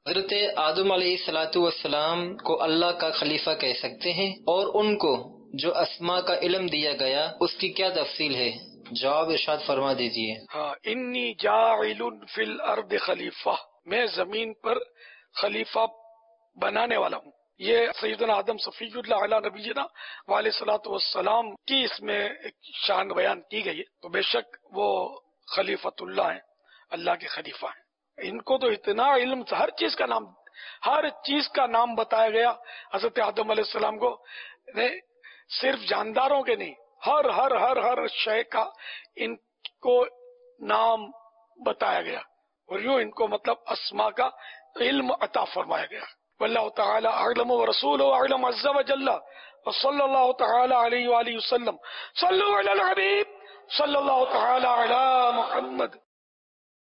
हजरत आदम अलैहिस्सलातु वस्सलाम को अल्लाह का खलीफा कह सकते हैं, और उनको जो अस्मा का इल्म दिया गया उसकी क्या तफसील है? जवाब इरशाद फरमा दीजिए। हाँ, इन्नी जाइलुन फिल अर्द खलीफा, मैं जमीन पर खलीफा बनाने वाला हूँ। ये सैयदना आदम सफीयुल्लाह अला नबीना वालेसलातु वस्सलाम की इसमें एक शान बयान की गई है। तो बेशक वो खलीफतुल्लाह है, अल्लाह के खलीफा है। इनको तो इतना इल्म, हर चीज का नाम बताया गया हजरत आदम अलैहिस्सलाम को, सिर्फ जानदारों के नहीं, हर हर हर हर शय का इनको नाम बताया गया, और यूं इनको मतलब अस्मा का इल्म अता फरमाया गया। वल्लाहु तआला अअलम व रसूलुहु अअलम अज़्ज़ा व जल्ला व सल्लल्लाहु तआला अलैहि व आलिहि वसल्लम। सल्लु अलल हबीब सल्लल्लाहु तआला अला मुहम्मद।